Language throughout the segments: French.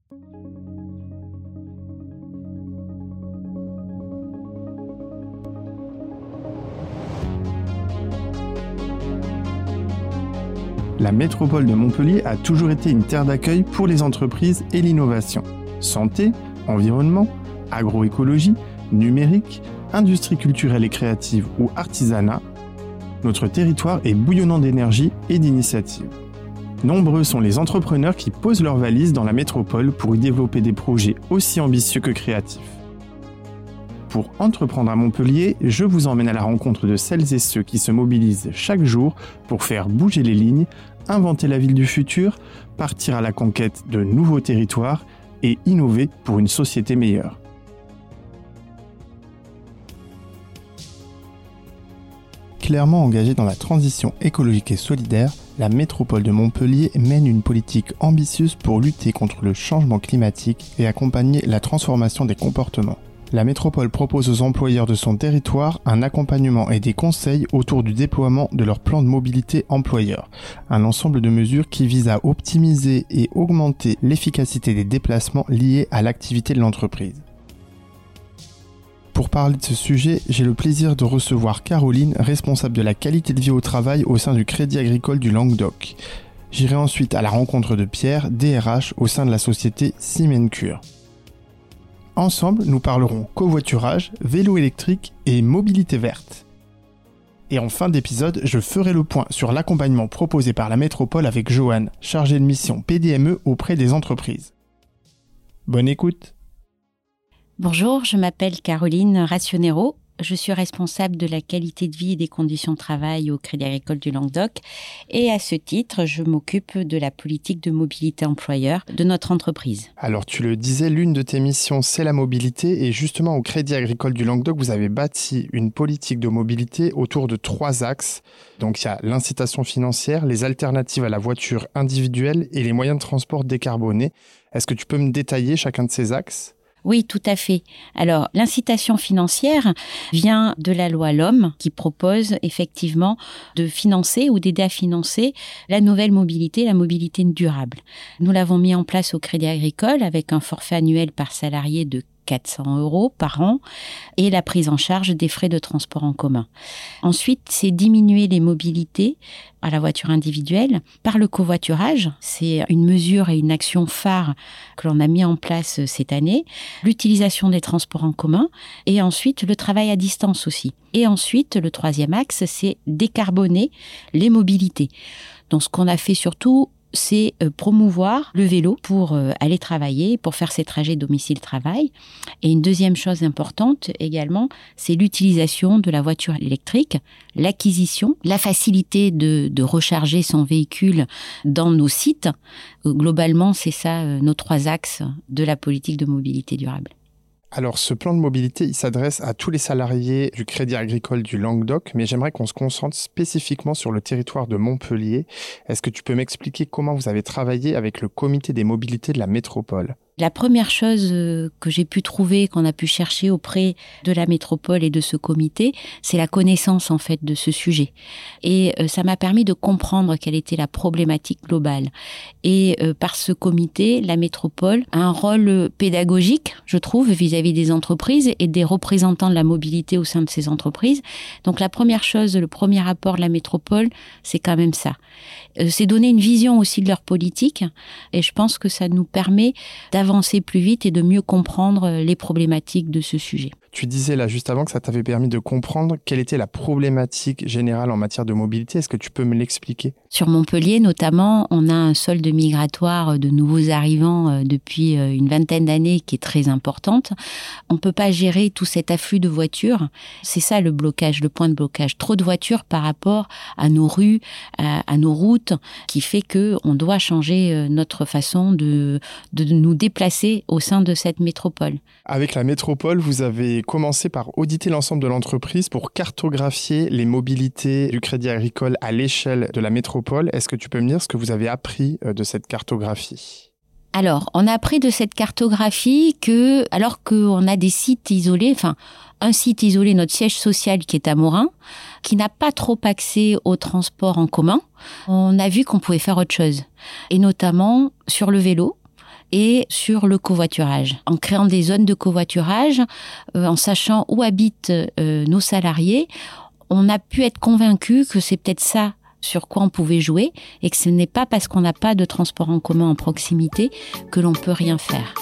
La métropole de Montpellier a toujours été une terre d'accueil pour les entreprises et l'innovation. Santé, environnement, agroécologie, numérique, industrie culturelle et créative ou artisanat, notre territoire est bouillonnant d'énergie et d'initiatives. Nombreux sont les entrepreneurs qui posent leurs valises dans la métropole pour y développer des projets aussi ambitieux que créatifs. Pour entreprendre à Montpellier, je vous emmène à la rencontre de celles et ceux qui se mobilisent chaque jour pour faire bouger les lignes, inventer la ville du futur, partir à la conquête de nouveaux territoires et innover pour une société meilleure. Clairement engagée dans la transition écologique et solidaire, la métropole de Montpellier mène une politique ambitieuse pour lutter contre le changement climatique et accompagner la transformation des comportements. La métropole propose aux employeurs de son territoire un accompagnement et des conseils autour du déploiement de leur plan de mobilité employeur, un ensemble de mesures qui visent à optimiser et augmenter l'efficacité des déplacements liés à l'activité de l'entreprise. Pour parler de ce sujet, j'ai le plaisir de recevoir Caroline, responsable de la qualité de vie au travail au sein du Crédit Agricole du Languedoc. J'irai ensuite à la rencontre de Pierre, DRH au sein de la société Simencure. Ensemble, nous parlerons covoiturage, vélo électrique et mobilité verte. Et en fin d'épisode, je ferai le point sur l'accompagnement proposé par la métropole avec Joanne, chargée de mission PDME auprès des entreprises. Bonne écoute. Bonjour, je m'appelle Caroline Racionero. Je suis responsable de la qualité de vie et des conditions de travail au Crédit Agricole du Languedoc. Et à ce titre, je m'occupe de la politique de mobilité employeur de notre entreprise. Alors tu le disais, l'une de tes missions, c'est la mobilité. Et justement, au Crédit Agricole du Languedoc, vous avez bâti une politique de mobilité autour de 3 axes. Donc il y a l'incitation financière, les alternatives à la voiture individuelle et les moyens de transport décarbonés. Est-ce que tu peux me détailler chacun de ces axes ? Oui, tout à fait. Alors, l'incitation financière vient de la loi LOM qui propose effectivement de financer ou d'aider à financer la nouvelle mobilité, la mobilité durable. Nous l'avons mis en place au Crédit Agricole avec un forfait annuel par salarié de 400 € par an et la prise en charge des frais de transport en commun. Ensuite, c'est diminuer les mobilités à la voiture individuelle par le covoiturage. C'est une mesure et une action phare que l'on a mis en place cette année. L'utilisation des transports en commun et ensuite le travail à distance aussi. Et ensuite, le 3e axe, c'est décarboner les mobilités. Donc, ce qu'on a fait surtout, c'est promouvoir le vélo pour aller travailler, pour faire ses trajets domicile-travail. Et une deuxième chose importante également, c'est l'utilisation de la voiture électrique, l'acquisition, la facilité de recharger son véhicule dans nos sites. Globalement, c'est ça nos 3 axes de la politique de mobilité durable. Alors, ce plan de mobilité, il s'adresse à tous les salariés du Crédit Agricole du Languedoc, mais j'aimerais qu'on se concentre spécifiquement sur le territoire de Montpellier. Est-ce que tu peux m'expliquer comment vous avez travaillé avec le comité des mobilités de la métropole ? La première chose que j'ai pu trouver, qu'on a pu chercher auprès de la métropole et de ce comité, c'est la connaissance en fait de ce sujet. Et ça m'a permis de comprendre quelle était la problématique globale. Et par ce comité, la métropole a un rôle pédagogique, je trouve, vis-à-vis des entreprises et des représentants de la mobilité au sein de ces entreprises. Donc la première chose, le premier rapport de la métropole, c'est quand même ça. C'est donner une vision aussi de leur politique et je pense que ça nous permet d'avancer plus vite et de mieux comprendre les problématiques de ce sujet. Tu disais là juste avant que ça t'avait permis de comprendre quelle était la problématique générale en matière de mobilité. Est-ce que tu peux me l'expliquer ? Sur Montpellier notamment, on a un solde migratoire de nouveaux arrivants depuis une vingtaine d'années qui est très importante. On ne peut pas gérer tout cet afflux de voitures. C'est ça le blocage, le point de blocage. Trop de voitures par rapport à nos rues, à nos routes, qui fait qu'on doit changer notre façon de nous déplacer au sein de cette métropole. Avec la métropole, vous avez commencé par auditer l'ensemble de l'entreprise pour cartographier les mobilités du Crédit Agricole à l'échelle de la métropole. Est-ce que tu peux me dire ce que vous avez appris de cette cartographie ? Alors, on a appris de cette cartographie que, alors qu'on a des sites isolés, un site isolé, notre siège social qui est à Morin, qui n'a pas trop accès au transport en commun, on a vu qu'on pouvait faire autre chose. Et notamment sur le vélo, et sur le covoiturage. En créant des zones de covoiturage, en sachant où habitent nos salariés, on a pu être convaincu que c'est peut-être ça sur quoi on pouvait jouer et que ce n'est pas parce qu'on n'a pas de transport en commun en proximité que l'on peut rien faire.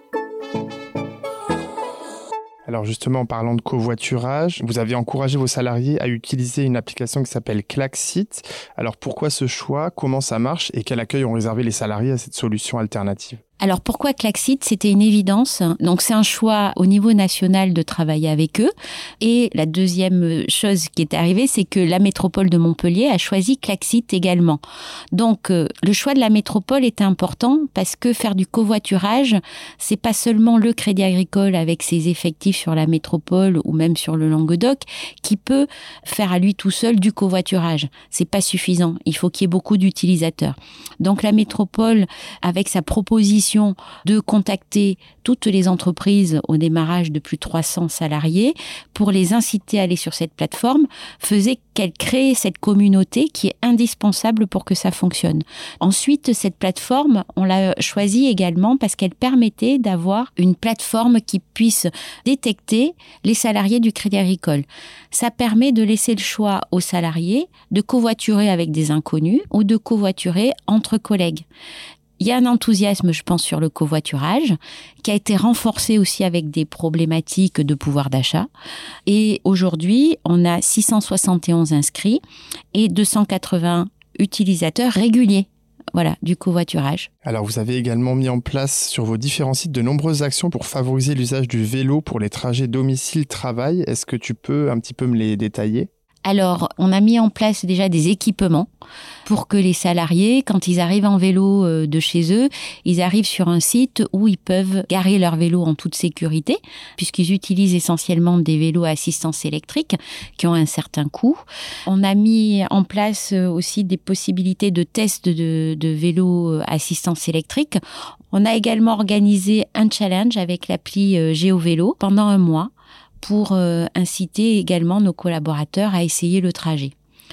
Alors justement, en parlant de covoiturage, vous avez encouragé vos salariés à utiliser une application qui s'appelle Klaxit. Alors pourquoi ce choix? Comment ça marche? Et quel accueil ont réservé les salariés à cette solution alternative? Alors pourquoi Klaxit? C'était une évidence. Donc c'est un choix au niveau national de travailler avec eux. Et la deuxième chose qui est arrivée, c'est que la métropole de Montpellier a choisi Klaxit également. Donc le choix de la métropole était important parce que faire du covoiturage, c'est pas seulement le Crédit Agricole avec ses effectifs sur la métropole ou même sur le Languedoc qui peut faire à lui tout seul du covoiturage. C'est pas suffisant. Il faut qu'il y ait beaucoup d'utilisateurs. Donc la métropole, avec sa proposition de contacter toutes les entreprises au démarrage de plus de 300 salariés pour les inciter à aller sur cette plateforme, faisait qu'elle crée cette communauté qui est indispensable pour que ça fonctionne. Ensuite, cette plateforme, on l'a choisie également parce qu'elle permettait d'avoir une plateforme qui puisse détecter les salariés du Crédit Agricole. Ça permet de laisser le choix aux salariés de covoiturer avec des inconnus ou de covoiturer entre collègues. Il y a un enthousiasme, je pense, sur le covoiturage, qui a été renforcé aussi avec des problématiques de pouvoir d'achat. Et aujourd'hui, on a 671 inscrits et 280 utilisateurs réguliers. Voilà, du covoiturage. Alors, vous avez également mis en place sur vos différents sites de nombreuses actions pour favoriser l'usage du vélo pour les trajets domicile-travail. Est-ce que tu peux un petit peu me les détailler ? Alors, on a mis en place déjà des équipements pour que les salariés, quand ils arrivent en vélo de chez eux, ils arrivent sur un site où ils peuvent garer leur vélo en toute sécurité, puisqu'ils utilisent essentiellement des vélos à assistance électrique qui ont un certain coût. On a mis en place aussi des possibilités de tests de vélos à assistance électrique. On a également organisé un challenge avec l'appli GeoVélo pendant 1 mois, pour inciter également nos collaborateurs à essayer le trajet.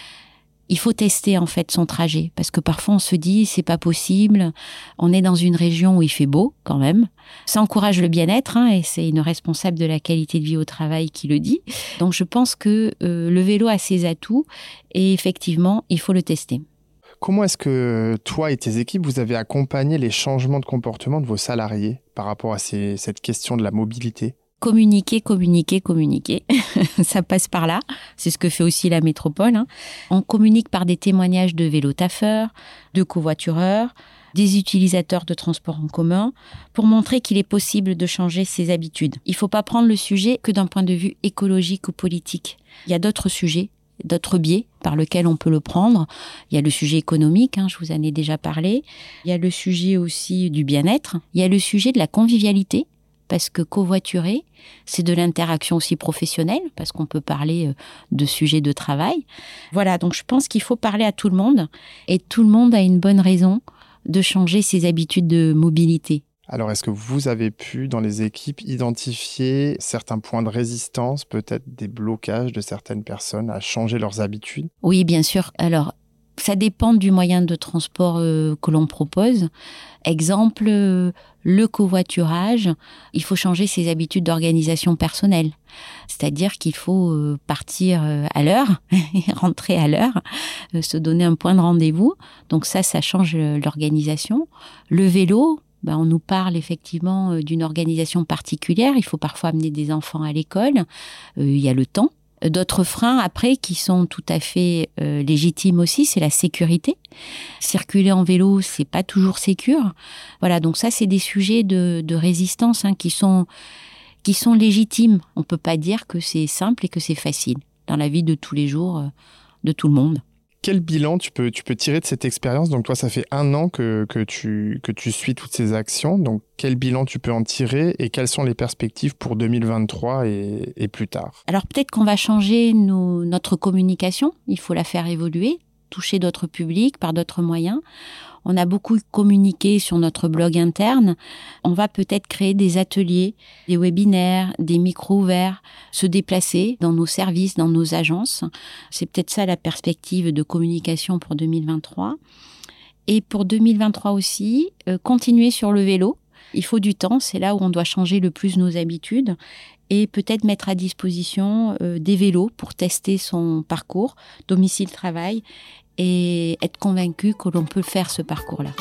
Il faut tester en fait son trajet parce que parfois on se dit c'est pas possible, on est dans une région où il fait beau quand même. Ça encourage le bien-être et c'est une responsable de la qualité de vie au travail qui le dit. Donc je pense que le vélo a ses atouts et effectivement il faut le tester. Comment est-ce que toi et tes équipes, vous avez accompagné les changements de comportement de vos salariés par rapport à cette question de la mobilité ? Communiquer. Ça passe par là. C'est ce que fait aussi la métropole. On communique par des témoignages de vélo-taffeurs, de covoitureurs, des utilisateurs de transports en commun, pour montrer qu'il est possible de changer ses habitudes. Il ne faut pas prendre le sujet que d'un point de vue écologique ou politique. Il y a d'autres sujets, d'autres biais par lesquels on peut le prendre. Il y a le sujet économique, je vous en ai déjà parlé. Il y a le sujet aussi du bien-être. Il y a le sujet de la convivialité. Parce que covoiturer, c'est de l'interaction aussi professionnelle, parce qu'on peut parler de sujets de travail. Voilà, donc je pense qu'il faut parler à tout le monde, et tout le monde a une bonne raison de changer ses habitudes de mobilité. Alors, est-ce que vous avez pu, dans les équipes, identifier certains points de résistance, peut-être des blocages de certaines personnes à changer leurs habitudes ? Oui, bien sûr. Alors, ça dépend du moyen de transport que l'on propose. Exemple, le covoiturage, il faut changer ses habitudes d'organisation personnelle. C'est-à-dire qu'il faut partir à l'heure, rentrer à l'heure, se donner un point de rendez-vous. Donc ça change l'organisation. Le vélo, on nous parle effectivement d'une organisation particulière. Il faut parfois amener des enfants à l'école. Il y a le temps. D'autres freins, après, qui sont tout à fait légitimes aussi, c'est la sécurité. Circuler en vélo, c'est pas toujours sécure. Voilà, donc ça, c'est des sujets de résistance qui sont légitimes. On peut pas dire que c'est simple et que c'est facile dans la vie de tous les jours de tout le monde. Quel bilan tu peux tirer de cette expérience ? Donc toi, ça fait 1 an que tu suis toutes ces actions. Donc quel bilan tu peux en tirer et quelles sont les perspectives pour 2023 et plus tard ? Alors peut-être qu'on va changer notre communication. Il faut la faire évoluer, toucher d'autres publics par d'autres moyens. On a beaucoup communiqué sur notre blog interne. On va peut-être créer des ateliers, des webinaires, des micros ouverts, se déplacer dans nos services, dans nos agences. C'est peut-être ça la perspective de communication pour 2023. Et pour 2023 aussi, continuer sur le vélo. Il faut du temps, c'est là où on doit changer le plus nos habitudes et peut-être mettre à disposition des vélos pour tester son parcours, domicile-travail, et être convaincu que l'on peut faire ce parcours-là.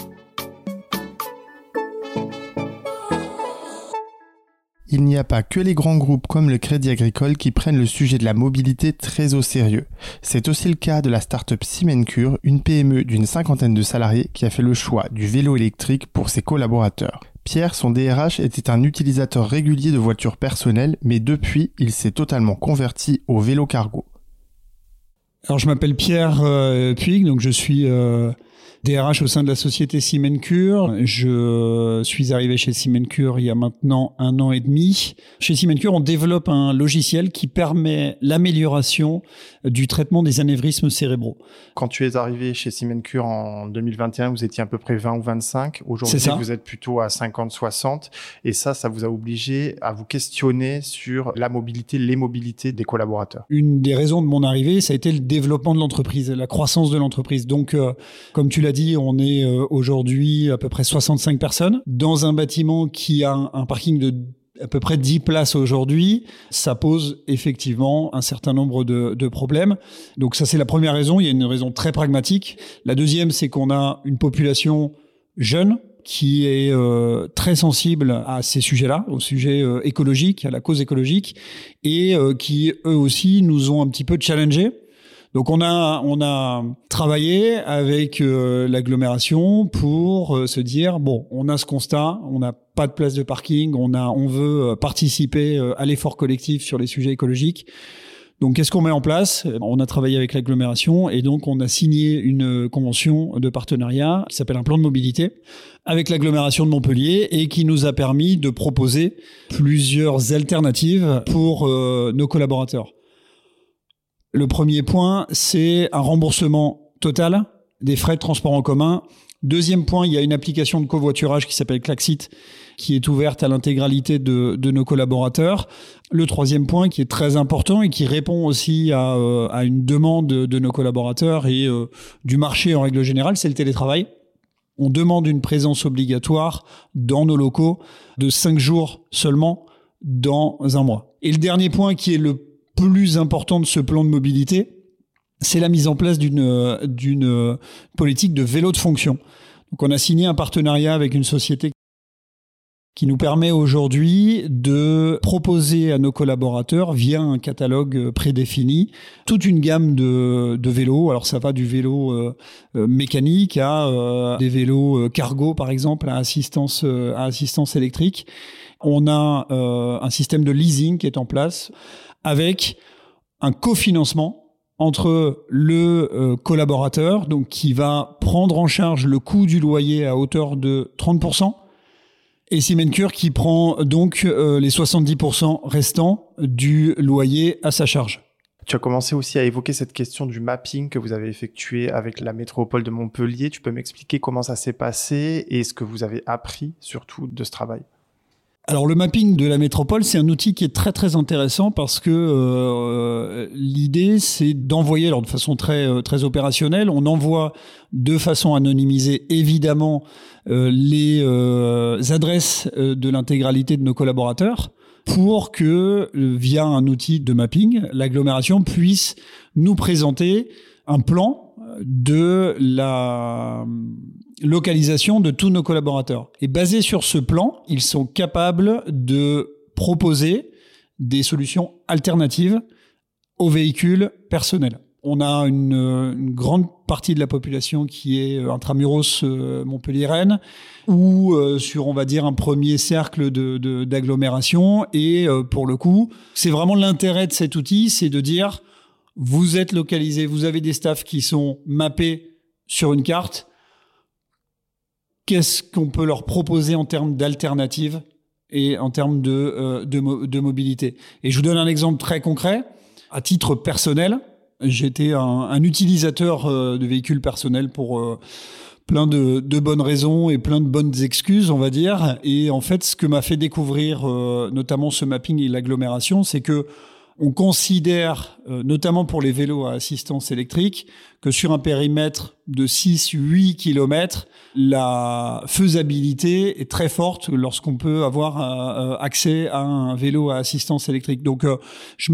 Il n'y a pas que les grands groupes comme le Crédit Agricole qui prennent le sujet de la mobilité très au sérieux. C'est aussi le cas de la start-up Simencure, une PME d'une 50aine de salariés qui a fait le choix du vélo électrique pour ses collaborateurs. Pierre, son DRH, était un utilisateur régulier de voitures personnelles, mais depuis, il s'est totalement converti au vélo cargo. Alors, je m'appelle Pierre Puig, donc je suis DRH au sein de la société Simencure. Je suis arrivé chez Simencure il y a maintenant 1 an et demi. Chez Simencure, on développe un logiciel qui permet l'amélioration du traitement des anévrismes cérébraux. Quand tu es arrivé chez Simencure en 2021, vous étiez à peu près 20 ou 25. Aujourd'hui, vous êtes plutôt à 50-60. Et ça vous a obligé à vous questionner sur la mobilité, les mobilités des collaborateurs. Une des raisons de mon arrivée, ça a été le développement de l'entreprise, la croissance de l'entreprise. Donc, comme tu l'as dit, on est aujourd'hui à peu près 65 personnes dans un bâtiment qui a un parking de à peu près 10 places aujourd'hui. Ça pose effectivement un certain nombre de problèmes. Donc ça, c'est la première raison. Il y a une raison très pragmatique. La deuxième, c'est qu'on a une population jeune qui est très sensible à ces sujets-là, au sujet écologique, à la cause écologique, et qui, eux aussi, nous ont un petit peu challengés. Donc on a travaillé avec l'agglomération pour se dire bon, on a ce constat, on n'a pas de place de parking, on veut participer à l'effort collectif sur les sujets écologiques. Donc qu'est-ce qu'on met en place ? On a travaillé avec l'agglomération et donc on a signé une convention de partenariat qui s'appelle un plan de mobilité avec l'agglomération de Montpellier et qui nous a permis de proposer plusieurs alternatives pour nos collaborateurs. Le premier point, c'est un remboursement total des frais de transport en commun. Deuxième point, il y a une application de covoiturage qui s'appelle Klaxit, qui est ouverte à l'intégralité de nos collaborateurs. Le troisième point, qui est très important et qui répond aussi à une demande de nos collaborateurs et du marché en règle générale, c'est le télétravail. On demande une présence obligatoire dans nos locaux de 5 jours seulement dans un mois. Et le dernier point, qui est le plus important de ce plan de mobilité, c'est la mise en place d'une politique de vélo de fonction. Donc on a signé un partenariat avec une société qui nous permet aujourd'hui de proposer à nos collaborateurs, via un catalogue prédéfini, toute une gamme de vélos. Alors ça va du vélo mécanique à des vélos cargo, par exemple, à assistance électrique. On a un système de leasing qui est en place, avec un cofinancement entre le collaborateur, donc qui va prendre en charge le coût du loyer à hauteur de 30%, et Simencure qui prend donc les 70% restants du loyer à sa charge. Tu as commencé aussi à évoquer cette question du mapping que vous avez effectué avec la métropole de Montpellier. Tu peux m'expliquer comment ça s'est passé et ce que vous avez appris surtout de ce travail ? Alors le mapping de la métropole, c'est un outil qui est très très intéressant parce que l'idée c'est d'envoyer, alors de façon très très opérationnelle, on envoie de façon anonymisée évidemment les adresses de l'intégralité de nos collaborateurs pour que via un outil de mapping, l'agglomération puisse nous présenter un plan de la localisation de tous nos collaborateurs. Et basé sur ce plan, ils sont capables de proposer des solutions alternatives aux véhicules personnels. On a une grande partie de la population qui est intramuros Montpellier-Rennes ou sur, on va dire, un premier cercle d'agglomération. Et pour le coup, c'est vraiment l'intérêt de cet outil, c'est de dire vous êtes localisé, vous avez des staffs qui sont mappés sur une carte. Qu'est-ce qu'on peut leur proposer en termes d'alternatives et en termes de mobilité ? Et je vous donne un exemple très concret. À titre personnel, j'étais un utilisateur de véhicules personnels pour plein de bonnes raisons et plein de bonnes excuses, on va dire. Et en fait, ce que m'a fait découvrir notamment ce mapping et l'agglomération, c'est que On considère, notamment pour les vélos à assistance électrique, que sur un périmètre de 6-8 km, la faisabilité est très forte lorsqu'on peut avoir accès à un vélo à assistance électrique. Donc, je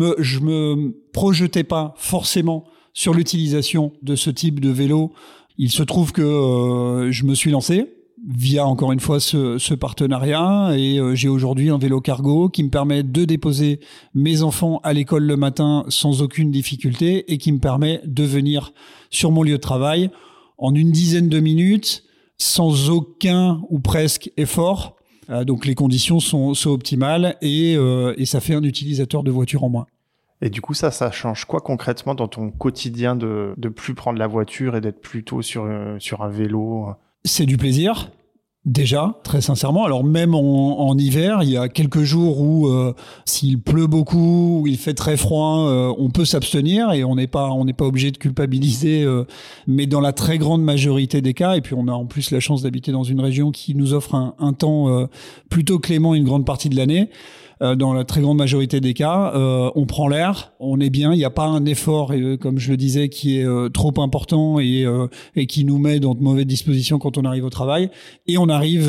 me projetais pas forcément sur l'utilisation de ce type de vélo. Il se trouve que je me suis lancé via, encore une fois, ce partenariat, et j'ai aujourd'hui un vélo cargo qui me permet de déposer mes enfants à l'école le matin sans aucune difficulté et qui me permet de venir sur mon lieu de travail en une dizaine de minutes sans aucun ou presque effort. Donc les conditions sont optimales et ça fait un utilisateur de voiture en moins. Et du coup, ça change quoi concrètement dans ton quotidien de plus prendre la voiture et d'être plutôt sur un vélo ? C'est du plaisir, déjà, très sincèrement. Alors même en hiver, il y a quelques jours où s'il pleut beaucoup, où il fait très froid, on peut s'abstenir et on n'est pas obligé de culpabiliser. Mais dans la très grande majorité des cas, et puis on a en plus la chance d'habiter dans une région qui nous offre un temps plutôt clément une grande partie de l'année. Dans la très grande majorité des cas, on prend l'air, on est bien, il n'y a pas un effort, comme je le disais, qui est trop important et qui nous met dans de mauvaises dispositions quand on arrive au travail. Et on arrive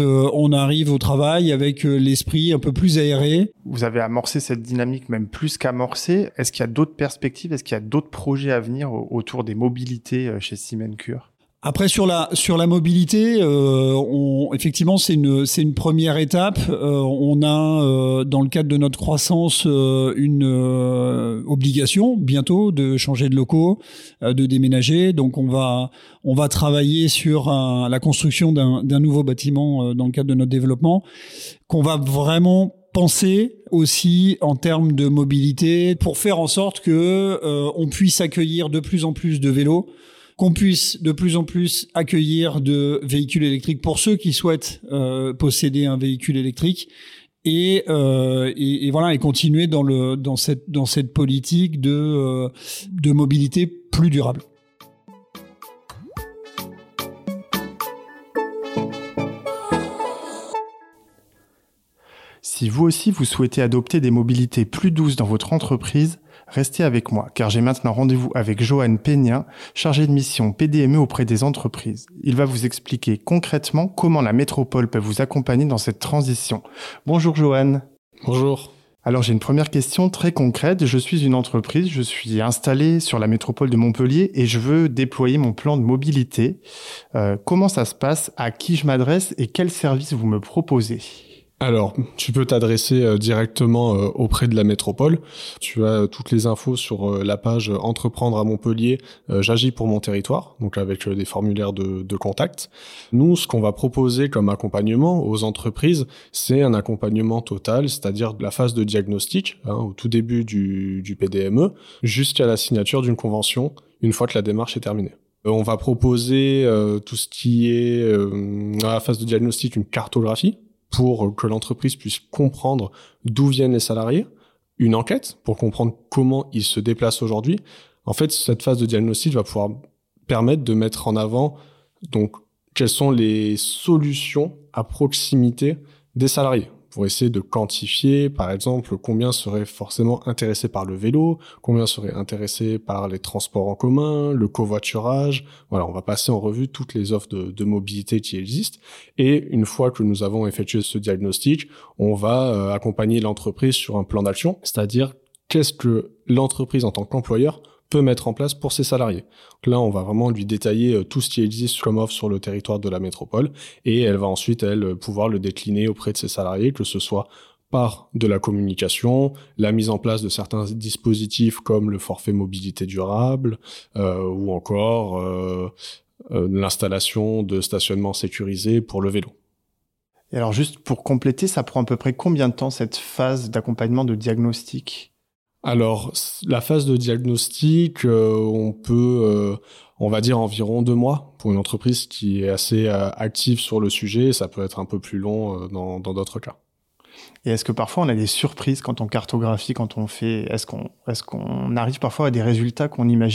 au travail avec l'esprit un peu plus aéré. Vous avez amorcé cette dynamique, même plus qu'amorcé. Est-ce qu'il y a d'autres perspectives ? Est-ce qu'il y a d'autres projets à venir autour des mobilités chez Siemens-Cure ? Après sur la mobilité, effectivement c'est une première étape. On a dans le cadre de notre croissance une obligation bientôt de changer de locaux, de déménager. Donc on va travailler sur la construction d'un nouveau bâtiment dans le cadre de notre développement, qu'on va vraiment penser aussi en termes de mobilité pour faire en sorte que on puisse accueillir de plus en plus de vélos, qu'on puisse de plus en plus accueillir de véhicules électriques pour ceux qui souhaitent posséder un véhicule électrique et voilà, et continuer dans cette politique de mobilité plus durable. Si vous aussi vous souhaitez adopter des mobilités plus douces dans votre entreprise, restez avec moi, car j'ai maintenant rendez-vous avec Johan Peña, chargé de mission PDME auprès des entreprises. Il va vous expliquer concrètement comment la métropole peut vous accompagner dans cette transition. Bonjour Johan. Bonjour. Alors j'ai une première question très concrète. Je suis une entreprise, je suis installé sur la métropole de Montpellier et je veux déployer mon plan de mobilité. Comment ça se passe ? À qui je m'adresse et quels services vous me proposez ? Alors, tu peux t'adresser directement auprès de la métropole. Tu as toutes les infos sur la page Entreprendre à Montpellier, j'agis pour mon territoire, donc avec des formulaires de contact. Nous, ce qu'on va proposer comme accompagnement aux entreprises, c'est un accompagnement total, c'est-à-dire de la phase de diagnostic, au tout début du PDME, jusqu'à la signature d'une convention, une fois que la démarche est terminée. On va proposer tout ce qui est à la phase de diagnostic, une cartographie, pour que l'entreprise puisse comprendre d'où viennent les salariés, une enquête pour comprendre comment ils se déplacent aujourd'hui. En fait, cette phase de diagnostic va pouvoir permettre de mettre en avant donc quelles sont les solutions à proximité des salariés, pour essayer de quantifier, par exemple, combien seraient forcément intéressés par le vélo, combien seraient intéressés par les transports en commun, le covoiturage. Voilà, on va passer en revue toutes les offres de mobilité qui existent. Et une fois que nous avons effectué ce diagnostic, on va accompagner l'entreprise sur un plan d'action, c'est-à-dire qu'est-ce que l'entreprise en tant qu'employeur peut mettre en place pour ses salariés. Donc là, on va vraiment lui détailler tout ce qui existe comme offre sur le territoire de la métropole et elle va ensuite, elle, pouvoir le décliner auprès de ses salariés, que ce soit par de la communication, la mise en place de certains dispositifs comme le forfait mobilité durable ou encore l'installation de stationnements sécurisés pour le vélo. Et alors juste pour compléter, ça prend à peu près combien de temps cette phase d'accompagnement de diagnostic ? Alors, la phase de diagnostic, on peut, on va dire environ 2 mois pour une entreprise qui est assez active sur le sujet. Ça peut être un peu plus long dans d'autres cas. Et est-ce que parfois on a des surprises quand on cartographie, quand on fait, est-ce qu'on arrive parfois à des résultats qu'on n'imaginait pas ?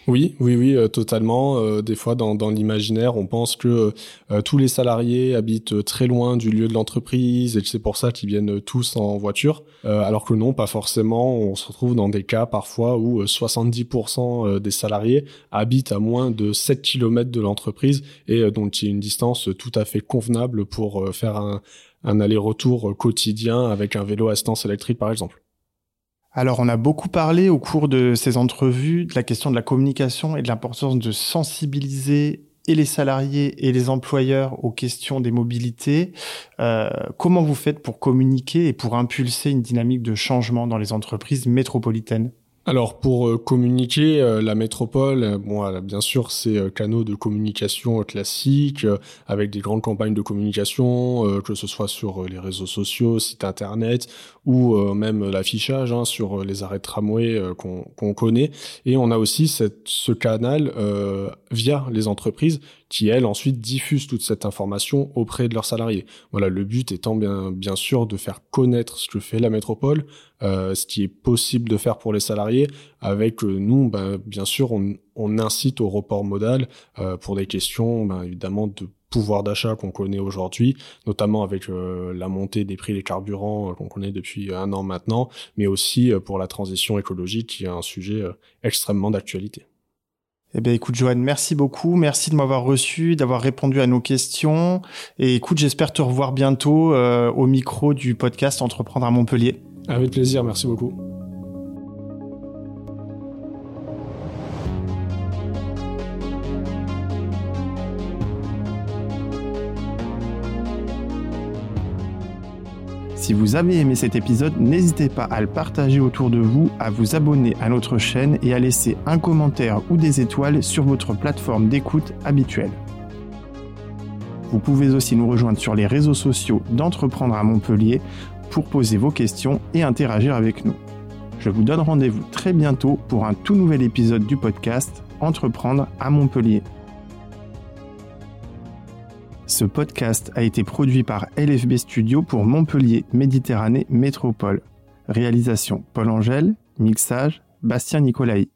Oui, totalement. Des fois, dans l'imaginaire, on pense que tous les salariés habitent très loin du lieu de l'entreprise et que c'est pour ça qu'ils viennent tous en voiture. Alors que non, pas forcément. On se retrouve dans des cas parfois où 70% des salariés habitent à moins de 7 km de l'entreprise et donc il y a une distance tout à fait convenable pour faire un aller-retour quotidien avec un vélo à assistance électrique, par exemple. Alors, on a beaucoup parlé au cours de ces entrevues de la question de la communication et de l'importance de sensibiliser et les salariés et les employeurs aux questions des mobilités. Comment vous faites pour communiquer et pour impulser une dynamique de changement dans les entreprises métropolitaines ? Alors pour communiquer, la métropole, elle a bien sûr ses canaux de communication classiques, avec des grandes campagnes de communication, que ce soit sur les réseaux sociaux, sites internet, ou même l'affichage sur les arrêts de tramway qu'on connaît. Et on a aussi ce canal via les entreprises qui, elles, ensuite diffusent toute cette information auprès de leurs salariés. Voilà, le but étant bien sûr de faire connaître ce que fait la métropole, ce qui est possible de faire pour les salariés. Avec nous, bien sûr, on incite au report modal pour des questions, évidemment, de pouvoir d'achat qu'on connaît aujourd'hui, notamment avec la montée des prix des carburants qu'on connaît depuis 1 an maintenant, mais aussi pour la transition écologique, qui est un sujet extrêmement d'actualité. Eh bien, écoute, Johan, merci beaucoup. Merci de m'avoir reçu, d'avoir répondu à nos questions. Et écoute, j'espère te revoir bientôt au micro du podcast Entreprendre à Montpellier. Avec plaisir, merci beaucoup. Si vous avez aimé cet épisode, n'hésitez pas à le partager autour de vous, à vous abonner à notre chaîne et à laisser un commentaire ou des étoiles sur votre plateforme d'écoute habituelle. Vous pouvez aussi nous rejoindre sur les réseaux sociaux d'Entreprendre à Montpellier pour poser vos questions et interagir avec nous. Je vous donne rendez-vous très bientôt pour un tout nouvel épisode du podcast Entreprendre à Montpellier. Ce podcast a été produit par LFB Studio pour Montpellier Méditerranée Métropole. Réalisation Paul Angèle, mixage Bastien Nicolaï.